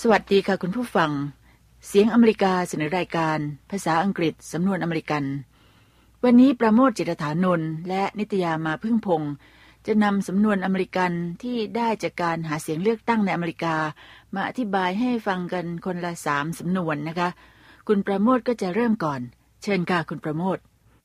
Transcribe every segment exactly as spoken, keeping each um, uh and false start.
วัสดีค่ะคุณผู้ฟังเสียงอเมริกาเสนอรายการภาษาอังกฤษสำนวนอเมริกันวันนี้ประโมทจิตฐานนท์และนิตยามาพึ่งพงษ์จะนำสำนวนอเมริกันที่ได้จากการหาเสียงเลือกตั้งในอเมริกามาอธิบายให้ฟังกันคนละสามสำนวนนะคะคุณประโมทก็จะเริ่มก่อนเชิญค่ะคุณประโมท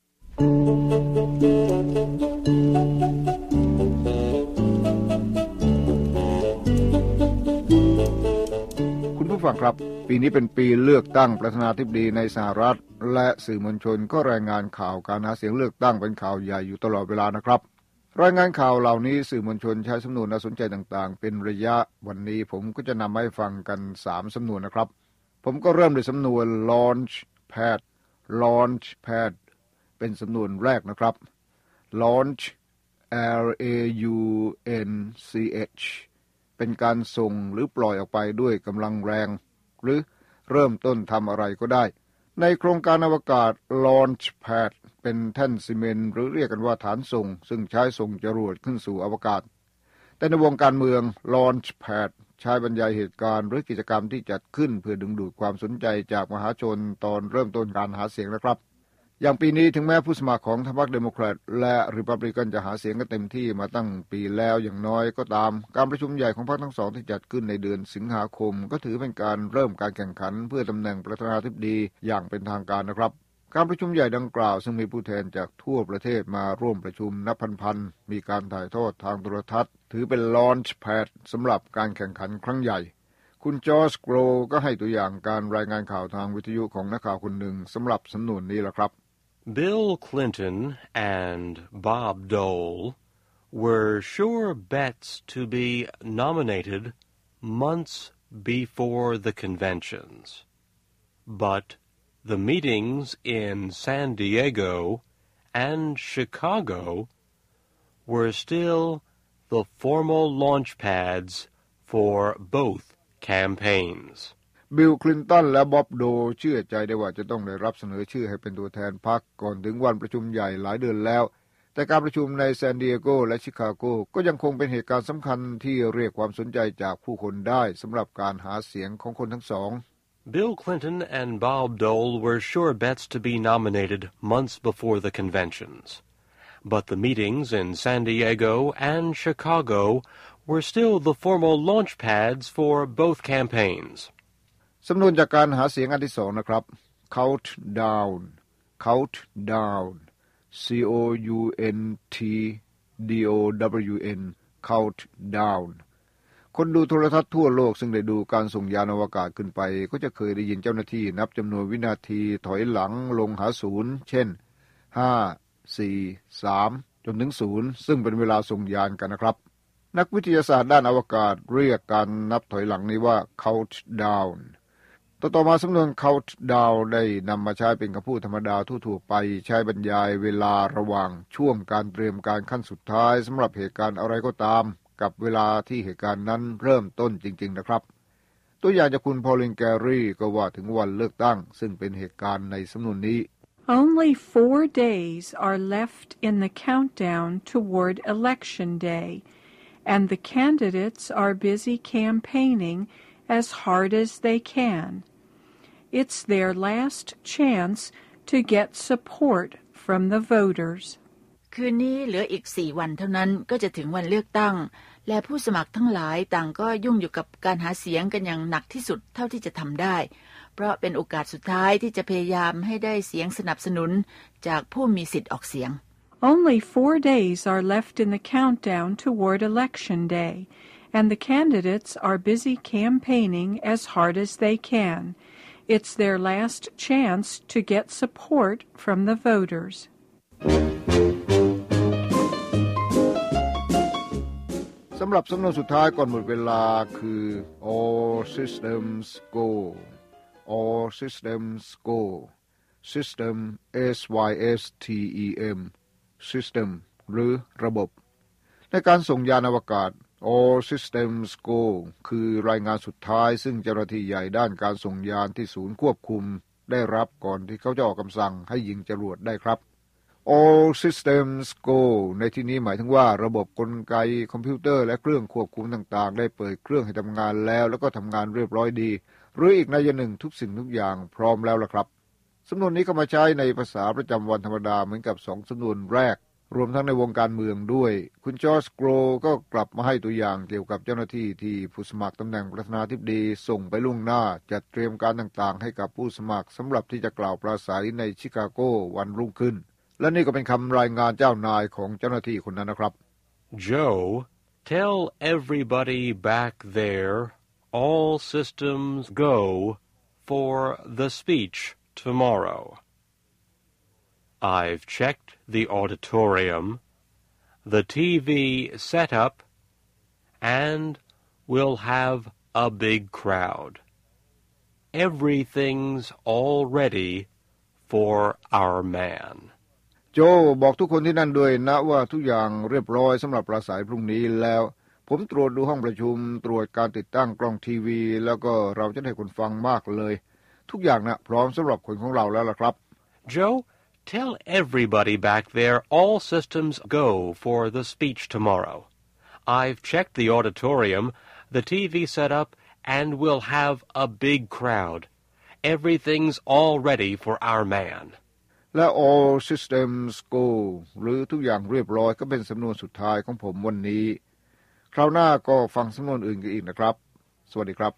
คุณผู้ฟังครับปีนี้เป็นปีเลือกตั้งประธานาธิบดีในสหรัฐและสื่อมวลชนก็รายงานข่าวการหาเสียงเลือกตั้งเป็นข่าวใหญ่อยู่ตลอดเวลานะครับรายงานข่าวเหล่านี้สื่อมวลชนใช้สำนวนน่าสนใจต่างๆเป็นระยะวันนี้ผมก็จะนำให้ฟังกันสามสำนวนนะครับผมก็เริ่มด้วยสำนวน launch pad launch pad เป็นสำนวนแรกนะครับ launch L A U N C H เป็นการส่งหรือปล่อยออกไปด้วยกำลังแรงหรือเริ่มต้นทำอะไรก็ได้ในโครงการอวกาศ launch pad เป็นแท่นซีเมนต์หรือเรียกกันว่าฐานส่งซึ่งใช้ส่งจรวดขึ้นสู่อวกาศแต่ในวงการเมือง launch pad ใช้บรรยายเหตุการณ์หรือกิจกรรมที่จัดขึ้นเพื่อดึงดูดความสนใจจากมหาชนตอนเริ่มต้นการหาเสียงนะครับอย่างปีนี้ถึงแม้ผู้สมัครของพรรคเดโมแครตและริพับลิกันจะหาเสียงกันเต็มที่มาตั้งปีแล้วอย่างน้อยก็ตามการประชุมใหญ่ของพรรคทั้งสองที่จัดขึ้นในเดือนสิงหาคมก็ถือเป็นการเริ่มการแข่งขันเพื่อตำแหน่งประธานาธิบดีอย่างเป็นทางการนะครับการประชุมใหญ่ดังกล่าวซึ่งมีผู้แทนจากทั่วประเทศมาร่วมประชุมนับพันๆมีการถ่ายทอดทางโทรทัศน์ถือเป็น launch pad สำหรับการแข่งขันครั้งใหญ่คุณจอร์จโกรก็ให้ตัวอย่างการรายงานข่าวทางวิทยุของนักข่าวคนหนึ่งสำหรับสำนวนนี้ละครับ Bill Clinton and Bob Dole were sure bets to be nominated months before the conventions. But the meetings in San Diego and Chicago were still the formal launch pads for both campaigns. บิลคลินตันและบ๊อบโดเชื่อใจได้ว่าจะต้องได้รับเสนอชื่อให้เป็นตัวแทนพรรคก่อนถึงวันประชุมใหญ่หลายเดือนแล้วแต่การประชุมในซานดิเอโกและชิคาโกก็ยังคงเป็นเหตุการณ์สำคัญที่เรียกความสนใจจากผู้คนได้สำหรับการหาเสียงของคนทั้งสอง Bill Clinton and Bob Dole were sure bets to be nominated months before the conventions. But the meetings in San Diego and Chicago were still the formal launch pads for both campaigns. สำนวนจากการหาเสียงอันที่สองนะครับ countdown countdown C O U N T D O W N countdown คนดูโทรทัศน์ทั่วโลกซึ่งได้ดูการส่งยานอวกาศขึ้นไปก็จะเคยได้ยินเจ้าหน้าที่นับจำนวนวินาทีถอยหลังลงหาศูนย์เช่นห้า สี่ สามจนถึงศูนย์ซึ่งเป็นเวลาส่งยานกันนะครับนักวิทยาศาสตร์ด้านอวกาศเรียกการนับถอยหลังนี้ว่า countdownต่อมาสำนวน countdown ได้นำมาใช้เป็นคำพูดธรรมดาทั่วๆไปใช้บรรยายเวลาระหว่างช่วงการเตรียมการขั้นสุดท้ายสำหรับเหตุการณ์อะไรก็ตามกับเวลาที่เหตุการณ์นั้นเริ่มต้นจริงๆนะครับตัวอย่างจากคุณพอลินแกรี่ก็ว่าถึงวันเลือกตั้งซึ่งเป็นเหตุการณ์ในสำนวนนี้ Only four days are left in the countdown toward election day and the candidates are busy campaigning as hard as they can.It's their last chance to get support from the voters. คืนนี้เหลืออีกสี่วันเท่านั้นก็จะถึงวันเลือกตั้งและผู้สมัครทั้งหลายต่างก็ยุ่งอยู่กับการหาเสียงกันอย่างหนักที่สุดเท่าที่จะทำได้เพราะเป็นโอกาสสุดท้ายที่จะพยายามให้ได้เสียงสนับสนุนจากผู้มีสิทธิ์ออกเสียง Only four days are left in the countdown toward election day, and the candidates are busy campaigning as hard as they can.It's their last chance to get support from the voters. สำหรับสำนวนสุดท้ายก่อนหมดเวลาคือ all systems go all systems go system S Y S T E M system หรือระบบในการส่งยานอวกาศAll systems go คือรายงานสุดท้ายซึ่งเจ้าหน้าที่ใหญ่ด้านการส่งยานที่ศูนย์ควบคุมได้รับก่อนที่เขาจะออกคำสั่งให้ยิงจรวดได้ครับ all systems go ในที่นี้หมายถึงว่าระบบกลไกคอมพิวเตอร์และเครื่องควบคุมต่างๆได้เปิดเครื่องให้ทำงานแล้วแล้วก็ทำงานเรียบร้อยดีหรืออีกนัยหนึ่งทุกสิ่งทุกอย่างพร้อมแล้วล่ะครับสำนวนนี้ก็มาใช้ในภาษาประจำวันธรรมดาเหมือนกับสองสำนวนแรกรวมทั้งในวงการเมืองด้วยคุณจอร์จ โกรก็กลับมาให้ตัวอย่างเกี่ยวกับเจ้าหน้าที่ที่ผู้สมัครตำแหน่งประธานาธิบดีส่งไปล่วงหน้าจัดเตรียมการต่างๆให้กับผู้สมัครสำหรับที่จะกล่าวปราศัยในชิคาโกวันรุ่งขึ้นและนี่ก็เป็นคำรายงานเจ้านายของเจ้าหน้าที่คนนั้นนะครับ Joe, tell everybody back there all systems go for the speech tomorrow. I've checked the auditorium, the T V setup, and we'll have a big crowd. Everything's all ready for our man. โจบอกทุกคนที่นั่นด้วยนะว่าทุกอย่างเรียบร้อยสำหรับปราศัยพรุ่งนี้แล้วผมตรวจดูห้องประชุมตรวจการติดตั้งกล้องทีวีแล้วก็เราจะได้คนฟังมากเลยทุกอย่างนะพร้อมสำหรับคนของเราแล้วล่ะครับ Joe, tell everybody back there all systems go for the speech tomorrow. I've checked the auditorium, the T V setup, and we'll have a big crowd. Everything's all ready for our man. และ all systems go หรือทุกอย่างเรียบร้อยก็เป็นสำนวนสุดท้ายของผมวันนี้คราวหน้าก็ฟังสำนวนอื่นกันอีกนะครับสวัสดีครับ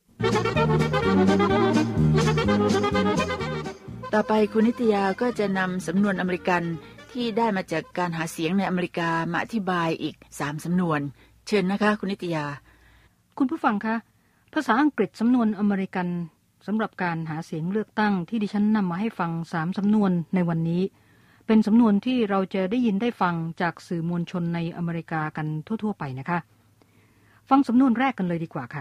ต่อไปคุณนิตยาก็จะนำสำนวนอเมริกันที่ได้มาจากการหาเสียงในอเมริกามาอธิบายอีกสามสำนวนเชิญนะคะคุณนิตยาคุณผู้ฟังคะภาษาอังกฤษสำนวนอเมริกันสำหรับการหาเสียงเลือกตั้งที่ดิฉันนำมาให้ฟังสามสำนวนในวันนี้เป็นสำนวนที่เราจะได้ยินได้ฟังจากสื่อมวลชนในอเมริกากันทั่วๆไปนะคะฟังสำนวนแรกกันเลยดีกว่าค่ะ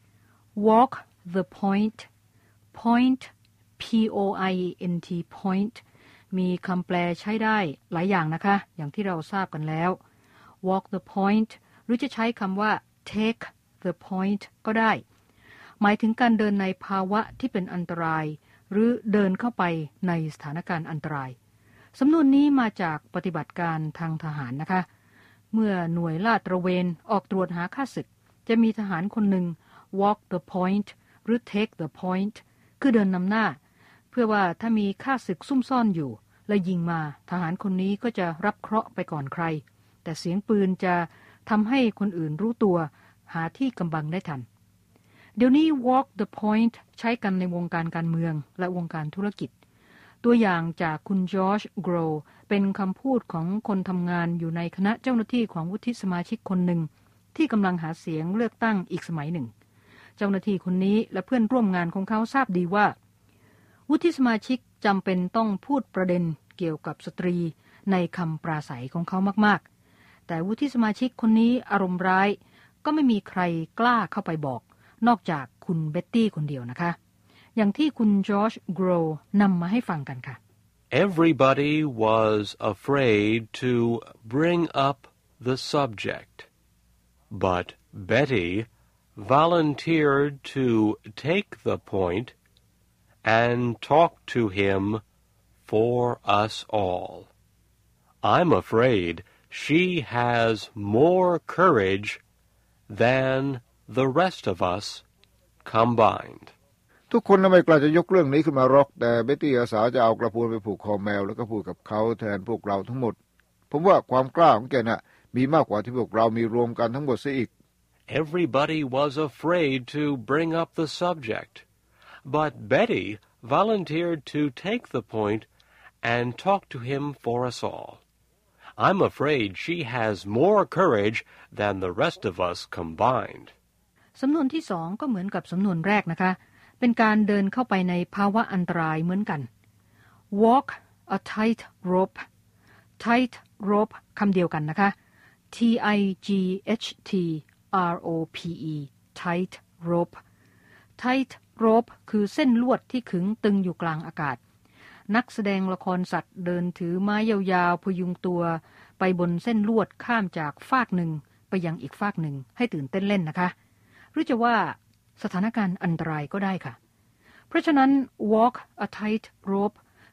walk the point point p o i n t point มีคำแปลใช้ได้หลายอย่างนะคะอย่างที่เราทราบกันแล้ว walk the point หรือจะใช้คำว่า take the point ก็ได้หมายถึงการเดินในภาวะที่เป็นอันตรายหรือเดินเข้าไปในสถานการณ์อันตรายสำนวนนี้มาจากปฏิบัติการทางทหารนะคะเมื่อหน่วยลาดตระเวนออกตรวจหาข้าศึกจะมีทหารคนหนึ่ง walk the point หรือ take the point คือเดินนำหน้าเพื่อว่าถ้ามีข้าศึกซุ่มซ่อนอยู่และยิงมาทหารคนนี้ก็จะรับเคราะห์ไปก่อนใครแต่เสียงปืนจะทำให้คนอื่นรู้ตัวหาที่กำบังได้ทันเดี๋ยวนี้ walk the point ใช้กันในวงการการเมืองและวงการธุรกิจตัวอย่างจากคุณจอร์จ โกรเป็นคำพูดของคนทำงานอยู่ในคณะเจ้าหน้าที่ของวุฒิสมาชิกคนหนึ่งที่กำลังหาเสียงเลือกตั้งอีกสมัยหนึ่งเจ้าหน้าที่คนนี้และเพื่อนร่วมงานของเขาทราบดีว่าวุฒิสมาชิกจำเป็นต้องพูดประเด็นเกี่ยวกับสตรีในคำปราศัยของเขามากๆแต่วุฒิสมาชิกคนนี้อารมณ์ร้ายก็ไม่มีใครกล้าเข้าไปบอกนอกจากคุณเบ็ตตี้คนเดียวนะคะอย่างที่คุณจอร์จ โกรนำมาให้ฟังกันค่ะ Everybody was afraid to bring up the subject, but Betty volunteered to take the point and talk to him for us all. I'm afraid she has more courage than the rest of us combined. ทุกคนไม่กล้าจะยกเรื่องนี้ขึ้นมารอกแต่เบ็ตตี้อาสาจะเอากระพุ้นไปผูกคอแมวแล้วก็พูดกับเขาแทนพวกเราทั้งหมดผมว่าความกล้าของแกน่ะมีมากกว่าที่พวกเรามีรวมกันทั้งหมดซะอีก Everybody was afraid to bring up the subject, but Betty volunteered to take the point and talk to him for us all. I'm afraid she has more courage than the rest of us combined. สำนวนที่สองก็เหมือนกับสำนวนแรกนะคะเป็นการเดินเข้าไปในภาวะอันตรายเหมือนกัน walk a tight rope tight rope คำเดียวกันนะคะ T I G H T R O P E tight rope tight rope คือเส้นลวดที่ขึงตึงอยู่กลางอากาศนักแสดงละครสัตว์เดินถือไม้ยาวๆพยุงตัวไปบนเส้นลวดข้ามจากฟากหนึ่งไปยังอีกฟากหนึ่งให้ตื่นเต้นเล่นนะคะหรือจะว่าสถานการณ์อันตรายก็ได้ค่ะเพราะฉะนั้น walk a tight rope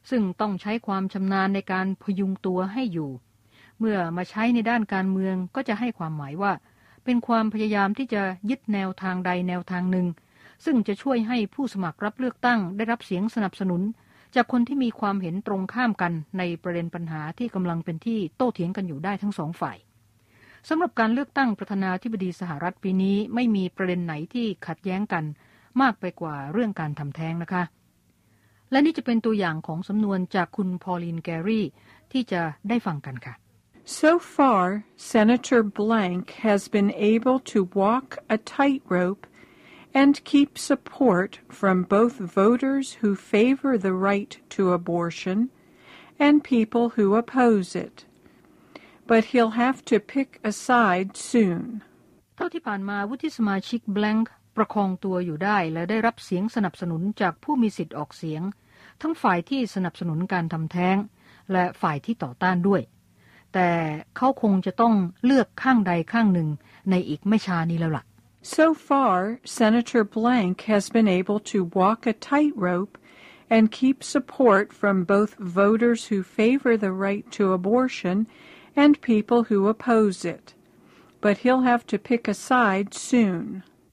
ซึ่งต้องใช้ความชำนาญในการพยุงตัวให้อยู่เมื่อมาใช้ในด้านการเมืองก็จะให้ความหมายว่าเป็นความพยายามที่จะยึดแนวทางใดแนวทางหนึ่งซึ่งจะช่วยให้ผู้สมัครรับเลือกตั้งได้รับเสียงสนับสนุนจากคนที่มีความเห็นตรงข้ามกันในประเด็นปัญหาที่กำลังเป็นที่โต้เถียงกันอยู่ได้ทั้งสองฝ่ายสำหรับการเลือกตั้งประธานาธิบดีสหรัฐปีนี้ไม่มีประเด็นไหนที่ขัดแย้งกันมากไปกว่าเรื่องการทำแท้งนะคะและนี่จะเป็นตัวอย่างของสำนวนจากคุณพอลินแกรี่ที่จะได้ฟังกันค่ะ So far, Senator Blank has been able to walk a tightrope and keep support from both voters who favor the right to abortion and people who oppose it. But he'll have to pick a side soon. เท่าที่ผ่านมาวุฒิสมาชิก Blank ประคองตัวอยู่ได้และได้รับเสียงสนับสนุนจากผู้มีสิทธิ์ออกเสียงทั้งฝ่ายที่สนับสนุนการทำแท้งและฝ่ายที่ต่อต้านด้วยแต่เขาคงจะต้องเลือกข้างใดข้างหนึ่งในอีกไม่ช้านี้แล้วล่ะ So far, Senator Blank has been able to walk a tightrope and keep support from both voters who favor the right to abortion and people who oppose it. But he'll have to pick a side soon.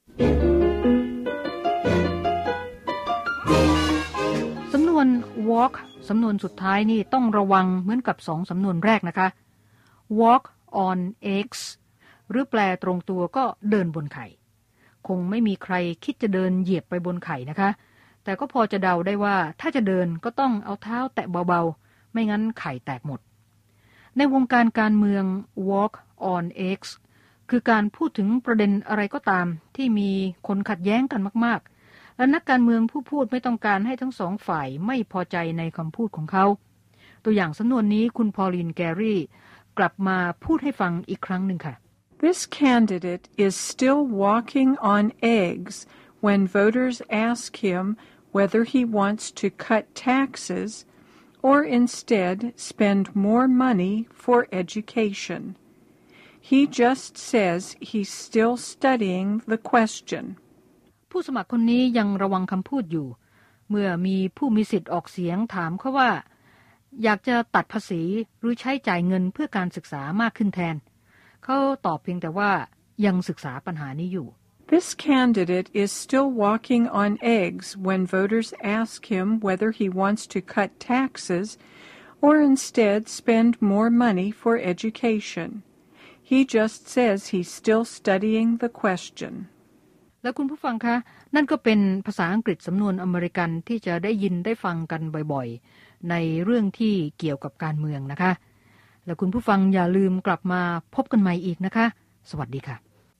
สำนวน walk สำนวนสุดท้ายนี่ต้องระวังเหมือนกับสองสำนวนแรกนะคะ walk on eggs หรือแปลตรงตัวก็เดินบนไข่คงไม่มีใครคิดจะเดินเหยียบไปบนไข่นะคะแต่ก็พอจะเดาได้ว่าถ้าจะเดินก็ต้องเอาเท้าแตะเบาๆไม่งั้นไข่แตกหมดในวงการการเมือง walk on eggs คือการพูดถึงประเด็นอะไรก็ตามที่มีคนขัดแย้งกันมากๆและนักการเมืองผู้พูดไม่ต้องการให้ทั้งสองฝ่ายไม่พอใจในคำพูดของเขาตัวอย่างสำนวนนี้คุณพอลินแกรี่กลับมาพูดให้ฟังอีกครั้งหนึ่งค่ะ This candidate is still walking on eggs when voters ask him whether he wants to cut taxes or instead spend more money for education. He just says he's still studying the question. ผู้สมัครคนนี้ยังระวังคำพูดอยู่เมื่อมีผู้มีสิทธิ์ออกเสียงถามเขาว่าอยากจะตัดภาษีหรือใช้จ่ายเงินเพื่อการศึกษามากขึ้นแทนเขาตอบเพียงแต่ว่ายังศึกษาปัญหานี้อยู่ This candidate is still walking on eggs when voters ask him whether he wants to cut taxes or instead spend more money for education. He just says he's still studying the question. แล้วคุณผู้ฟังคะนั่นก็เป็นภาษาอังกฤษสำนวนอเมริกันที่จะได้ยินได้ฟังกันบ่อยๆในเรื่องที่เกี่ยวกับการเมืองนะคะแล้วคุณผู้ฟังอย่าลืมกลับมาพบกันใหม่อีกนะคะสวัสดีค่ะ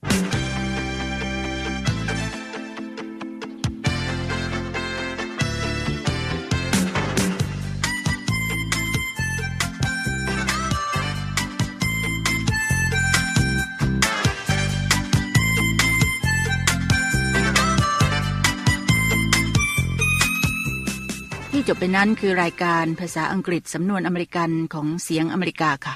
ที่จบไปนั้นคือรายการภาษาอังกฤษสำนวนอเมริกันของเสียงอเมริกาค่ะ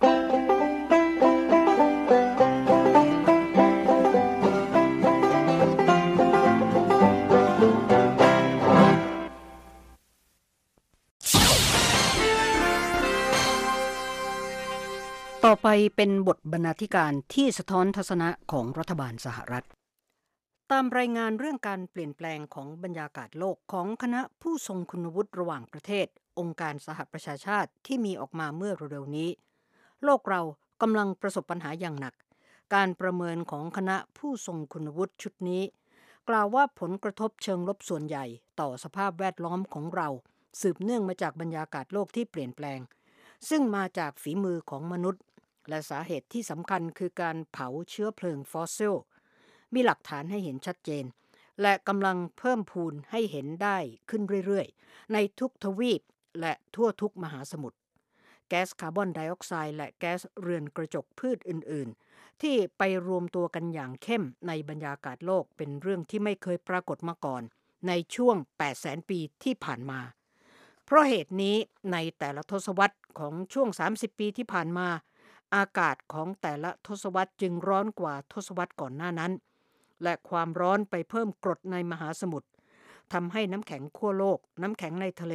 ต่อไปเป็นบทบรรณาธิการที่สะท้อนทัศนะของรัฐบาลสหรัฐตามรายงานเรื่องการเปลี่ยนแปลงของบรรยากาศโลกของคณะผู้ทรงคุณวุฒิระหว่างประเทศองค์การสหประชาชาติที่มีออกมาเมื่อเร็วๆนี้โลกเรากำลังประสบปัญหาอย่างหนักการประเมินของคณะผู้ทรงคุณวุฒิชุดนี้กล่าวว่าผลกระทบเชิงลบส่วนใหญ่ต่อสภาพแวดล้อมของเราสืบเนื่องมาจากบรรยากาศโลกที่เปลี่ยนแปลงซึ่งมาจากฝีมือของมนุษย์และสาเหตุที่สำคัญคือการเผาเชื้อเพลิงฟอสซิลมีหลักฐานให้เห็นชัดเจนและกำลังเพิ่มพูนให้เห็นได้ขึ้นเรื่อยๆในทุกทวีปและทั่วทุกมหาสมุทรแก๊สคาร์บอนไดออกไซด์และแก๊สเรือนกระจกพืชอื่นๆที่ไปรวมตัวกันอย่างเข้มในบรรยากาศโลกเป็นเรื่องที่ไม่เคยปรากฏมาก่อนในช่วง แปดแสน ปีที่ผ่านมาเพราะเหตุนี้ในแต่ละทศวรรษของช่วงสามสิบปีที่ผ่านมาอากาศของแต่ละทศวรรษจึงร้อนกว่าทศวรรษก่อนหน้านั้นและความร้อนไปเพิ่มกรดในมหาสมุทรทำให้น้ำแข็งขั้วโลกน้ำแข็งในทะเล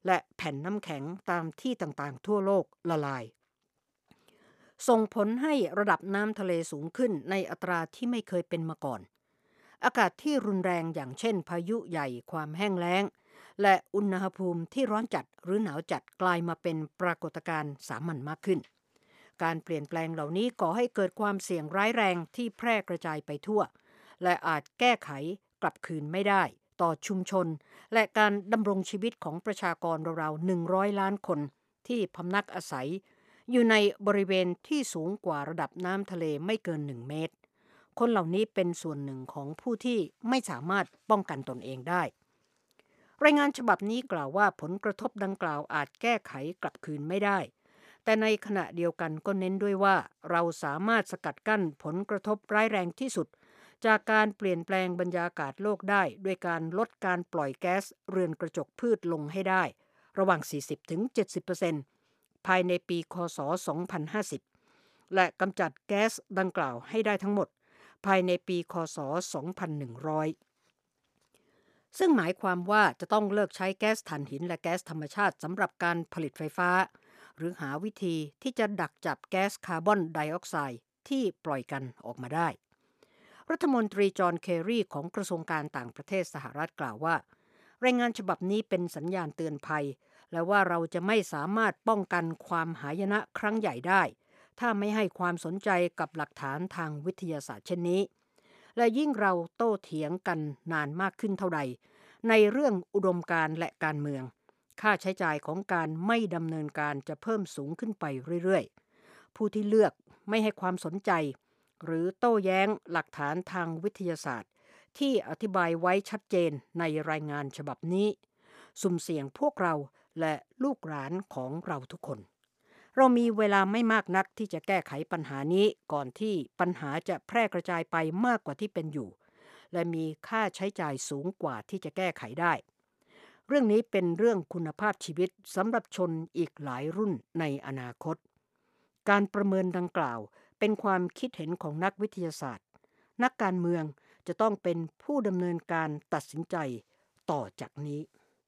และแผ่นน้ำแข็งตามที่ต่างๆทั่วโลกละลายส่งผลให้ระดับน้ำทะเลสูงขึ้นในอัตราที่ไม่เคยเป็นมาก่อนอากาศที่รุนแรงอย่างเช่นพายุใหญ่ความแห้งแล้งและอุณหภูมิที่ร้อนจัดหรือหนาวจัดกลายมาเป็นปรากฏการณ์สามัญมากขึ้นการเปลี่ยนแปลงเหล่านี้ก่อให้เกิดความเสี่ยงร้ายแรงที่แพร่กระจายไปทั่วและอาจแก้ไขกลับคืนไม่ได้ต่อชุมชนและการดำรงชีวิตของประชากรราวๆหนึ่งร้อยล้านคนที่พำนักอาศัยอยู่ในบริเวณที่สูงกว่าระดับน้ำทะเลไม่เกินหนึ่งเมตรคนเหล่านี้เป็นส่วนหนึ่งของผู้ที่ไม่สามารถป้องกันตนเองได้รายงานฉบับนี้กล่าวว่าผลกระทบดังกล่าวอาจแก้ไขกลับคืนไม่ได้แต่ในขณะเดียวกันก็เน้นด้วยว่าเราสามารถสกัดกั้นผลกระทบร้ายแรงที่สุดจากการเปลี่ยนแปลงบรรยากาศโลกได้ด้วยการลดการปล่อยแก๊สเรือนกระจกพืชลงให้ได้ระหว่าง สี่สิบถึงเจ็ดสิบเปอร์เซ็นต์ ภายในปีค.ศ. สองพันห้าสิบและกำจัดแก๊สดังกล่าวให้ได้ทั้งหมดภายในปีค.ศ. สองพันหนึ่งร้อยซึ่งหมายความว่าจะต้องเลิกใช้แก๊สถ่านหินและแก๊สธรรมชาติสำหรับการผลิตไฟฟ้าหรือหาวิธีที่จะดักจับแก๊สคาร์บอนไดออกไซด์ที่ปล่อยกันออกมาได้รัฐมนตรีจอห์นเคอรีของกระทรวงการต่างประเทศสหรัฐกล่าวว่ารายงานฉบับนี้เป็นสัญญาณเตือนภัยและว่าเราจะไม่สามารถป้องกันความหายนะครั้งใหญ่ได้ถ้าไม่ให้ความสนใจกับหลักฐานทางวิทยาศาสตร์เช่นนี้และยิ่งเราโต้เถียงกันนานมากขึ้นเท่าใดในเรื่องอุดมการณ์และการเมืองค่าใช้จ่ายของการไม่ดำเนินการจะเพิ่มสูงขึ้นไปเรื่อยๆผู้ที่เลือกไม่ให้ความสนใจหรือโต้แย้งหลักฐานทางวิทยาศาสตร์ที่อธิบายไว้ชัดเจนในรายงานฉบับนี้สุ่มเสี่ยงพวกเราและลูกหลานของเราทุกคนเรามีเวลาไม่มากนักที่จะแก้ไขปัญหานี้ก่อนที่ปัญหาจะแพร่กระจายไปมากกว่าที่เป็นอยู่และมีค่าใช้จ่ายสูงกว่าที่จะแก้ไขได้เรื่องนี้เป็นเรื่องคุณภาพชีวิตสำหรับชนอีกหลายรุ่นในอนาคตการประเมินดังกล่าวเป็นความคิดเห็นของนักวิทยาศาสตร์นักการเมืองจะต้องเป็นผู้ดำเนินการตัดสินใจต่อจากนี้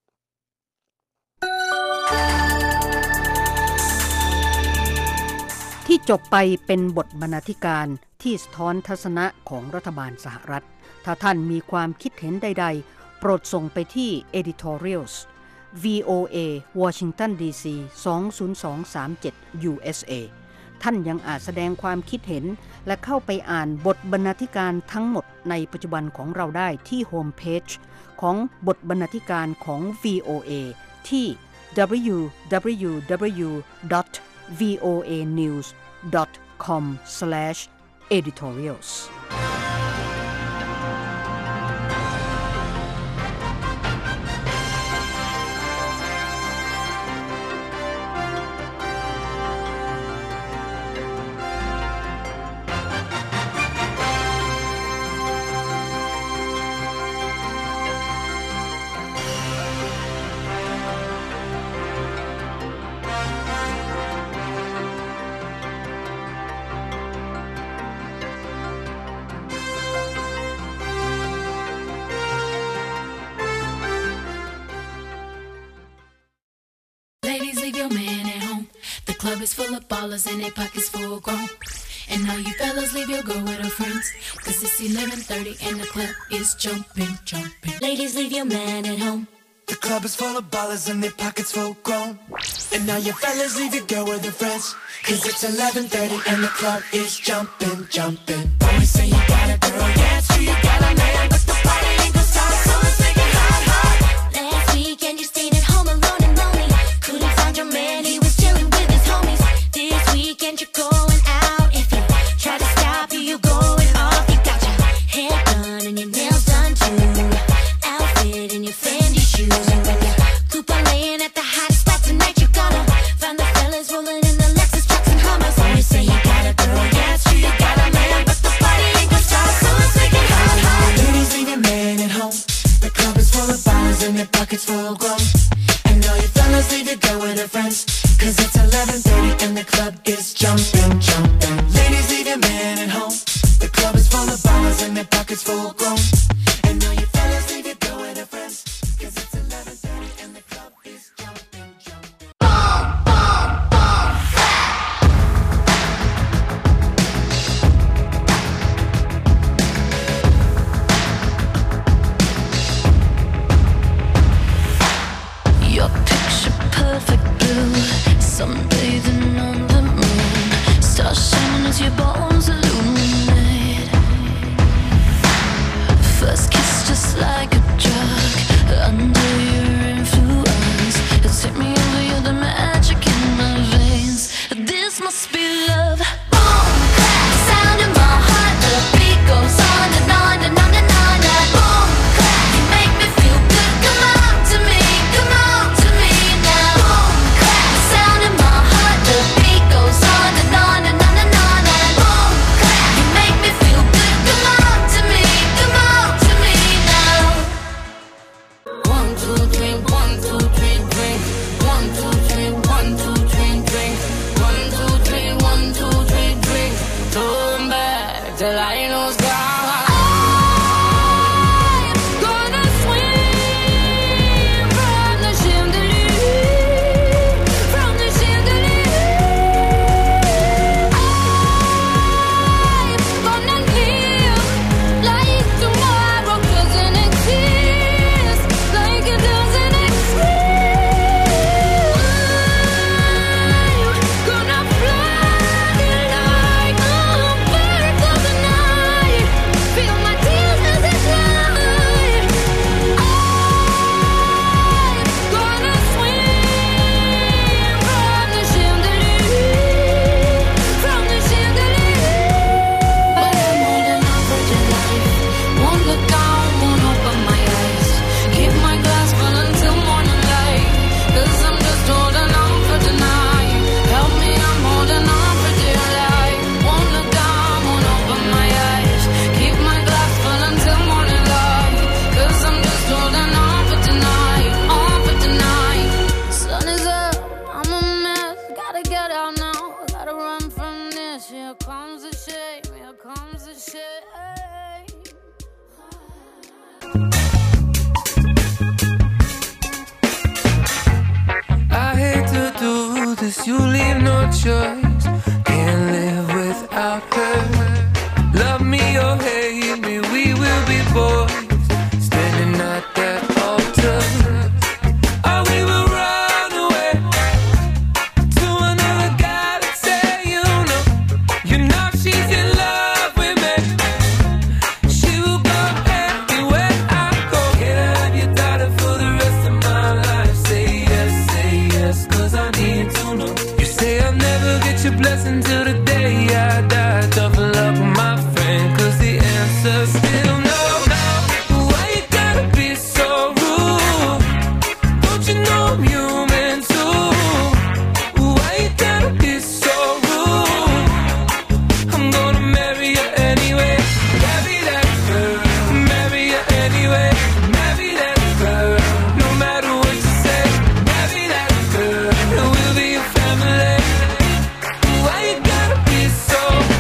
ที่จบไปเป็นบทบรรณาธิการที่สะท้อนทัศนะของรัฐบาลสหรัฐถ้าท่านมีความคิดเห็นใดๆโปรดส่งไปที่ editorials วี โอ เอ Washington ดี ซี สอง ศูนย์ สอง สาม เจ็ด ยู เอส เอ ท่านยังอาจแสดงความคิดเห็นและเข้าไปอ่านบทบรรณาธิการทั้งหมดในปัจจุบันของเราได้ที่โฮมเพจของบทบรรณาธิการของ วี โอ เอ ที่ ดับเบิลยู ดับเบิลยู ดับเบิลยู ดอท วี โอ เอ นิวส์ ดอท คอม สแลช เอดิทอเรียลส์ Club is full of ballers and their pockets full grown. And all you fellas leave your girl with her friends, cause it's eleven thirty and the club is jumping, jumping. Ladies, leave your man at home. The club is full of ballers and their pockets full grown. And now you fellas leave your girl with her friends, cause it's eleven thirty and the club is jumping, jumping. Boys say you got a girl, yeah, it's true, you got a man, but the party ain't gon' stop, so let's make it hot, hot. Last weekend you stayed at home alone and lonely. Couldn't find your man, he was chilling with his homies. This weekend you're going out. If you try to stop you, you're going off. You got your hair done and your nails done too. Outfit and your Fendi shoes. And when you're coupon laying at the hottest spot tonight, you're gonna find the fellas rolling in the Lexus trucks and Hummers. And you say you got a girl, yeah, it's true, you got a man, but the party ain't gon' stop, so let's make it hot, hot. Ladies, leave your man at home. The club is full of ballers and their pockets full grown. And all you fellas leave your girl with her friends, cause it's eleven thirty and the club is jumping, jumping. Ladies, leave your man at home. The club is full of ballers and their pockets full grown. And all you fellas leave your girl with her friends, cause it's eleven thirty and the club is jumping. sunbathing on the moon, stars shining as your bones illuminate. First kiss just like a drug, under your influence, it set me over, you're the magic in my veins. This must be love. Boom, clap, sound in my heart, the beat goes on and on and on and on. And boom, clap, you make me feel good. Come on to me, come on to me now. Boom, clap, sound in my heart, the beat goes on and on and on and on. And boom, clap, you make me feel good. Come on to me, come on to me now. One, two, three, one, two, three, drink. One, two, three, one, two, three, drink. One, two, three, one, two, three, drink. Turn back till I know sky. I'm gonna swim from the chandelier, from the chandelier. I'm gonna live like tomorrow doesn't exist, like it doesn't exist. I'm gonna fly like a bird of the night, feel my tears as they fly. I'm gonna swim from the chandelier, from the chandelier. But I'm holding on for dear life. Won't look down, won't open my eyes. Keep my glass full until morning light. Cause I'm just holding on for tonight. Help me, I'm holding on for dear life. Won't look down, won't open my eyes. Keep my glass full until morning light. Cause I'm just holding on for tonight. On for tonight. Sun is up, I'm a mess. Gotta get out now, gotta run from this. Here comes the shame, here comes the shame. I hate to do this, you leave no choice. Can't live without her. Love me or hate me, we will be boys, standing at that altar. Or we will run away to another guy that say you know, you know she's in love with me. She will go anywhere I go. Can I have your daughter for the rest of my life? Say yes, say yes, cause I need to know. You say I'll never get your blessing till the day I die. Tough love with my friend, cause the answer's still no. Why you gotta be so rude? Don't you know I'm human too? Why you gotta be so rude? I'm gonna marry you anyway. Marry that girl, marry you anyway. Marry that girl, no matter what you say. Marry that girl, and we'll be a family. Why you gotta be so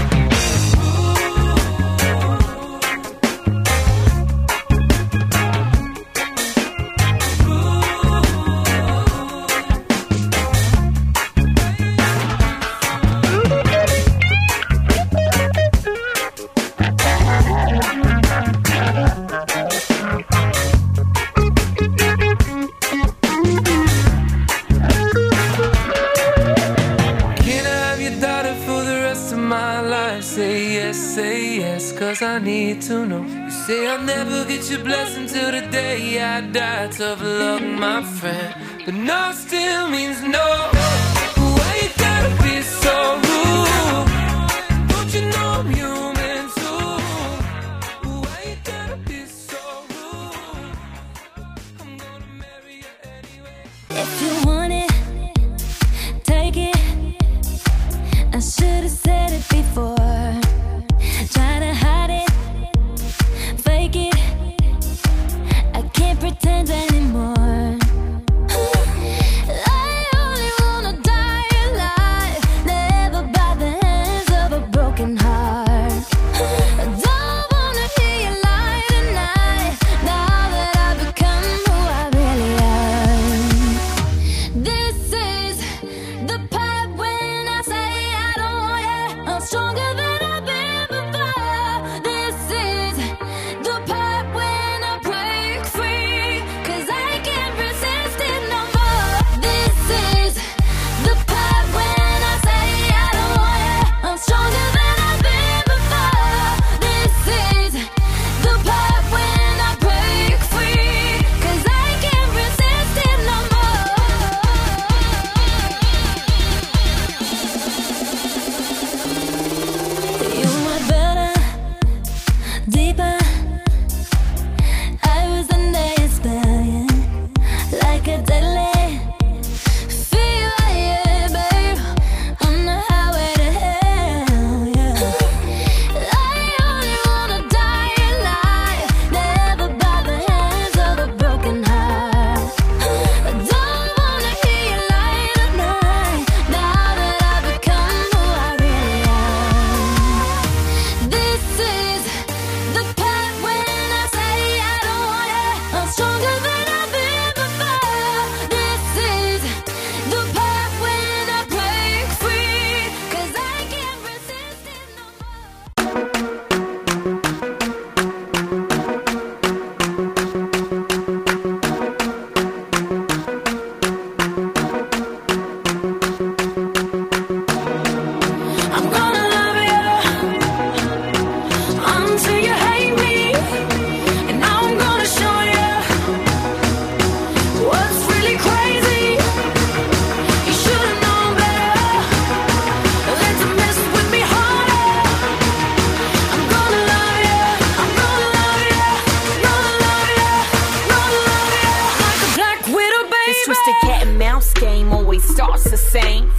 Can I have your daughter for the rest of my life? Say yes, say yes, cause I need to know. You say I'll never get your blessing till the day I die. Tough luck, my friend, but no still means no. Why you gotta be so rude? Don't you know I'm human too? Why you gotta be so rude? I'm gonna marry you anyway. If you want it, take it. I should have said it before. Try to hide it, fake it. I can't pretend anymore. I only want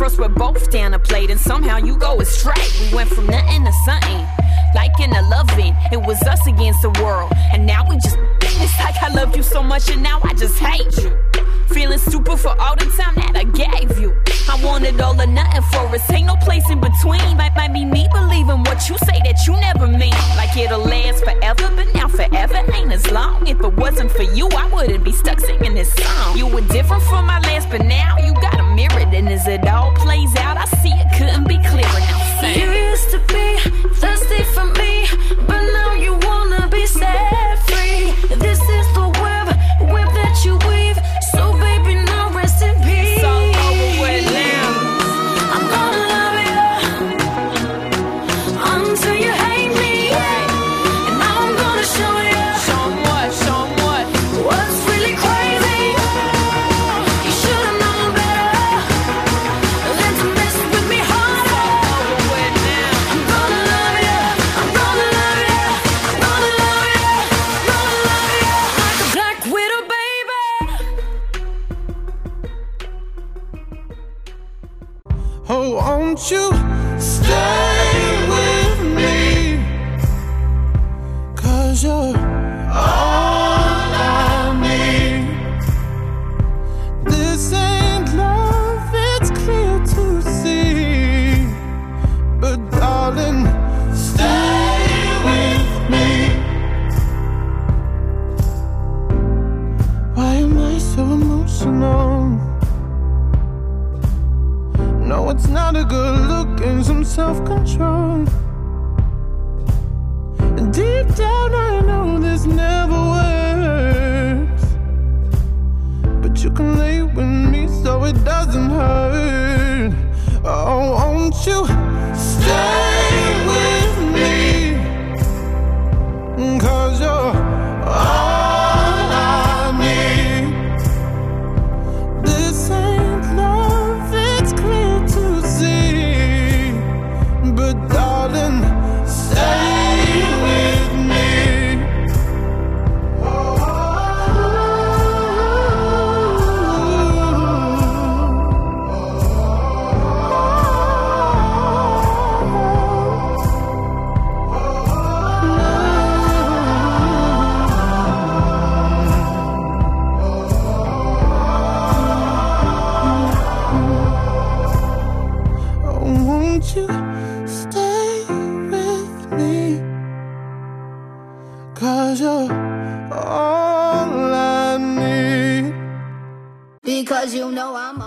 First we're both down a plate and somehow you go astray. We went from nothing to something, like in a loving. It was us against the world, and now we just, it's like I loved you so much and now I just hate you. Feeling stupid for all the time that I gave you. I wanted all or nothing for us, ain't no place in between. Might, might be me believing what you say that you never mean. Like it'll last forever, but now forever ain't as long. If it wasn't for you, I wouldn't be stuck singing this song. You were different from my last, but now you got a mirror. And as it all plays out, I see it couldn't be clearer. Now sing. You used to be thirsty for me, but now you wanna be set free. This is the web, web that you weave. So baby, now rest in peace. It's all over with now. I'm gonna love you until you hate me, and now I'm gonna show you. Show 'em what, show 'em what. What's really crazy? You should've known better than to mess with me harder. It's all over with now. I'm gonna love you, I'm gonna love you, I'm gonna love you, gonna love you like a black widow, baby. Oh, won't you stay with me? 'Cause you're all I need. This ain't love, it's clear to see. But darling, stay with me. Why am I so emotional? No, it's not a good look and some self-control. Deep down I know this never works, but you can lay with me so it doesn't hurt. Oh, won't you stay with me? 'Cause you're all I need. This ain't love, it's clear to see. But darling, stay with me. Oh, won't you stay with me? 'Cause you're all I need. Because you know I'm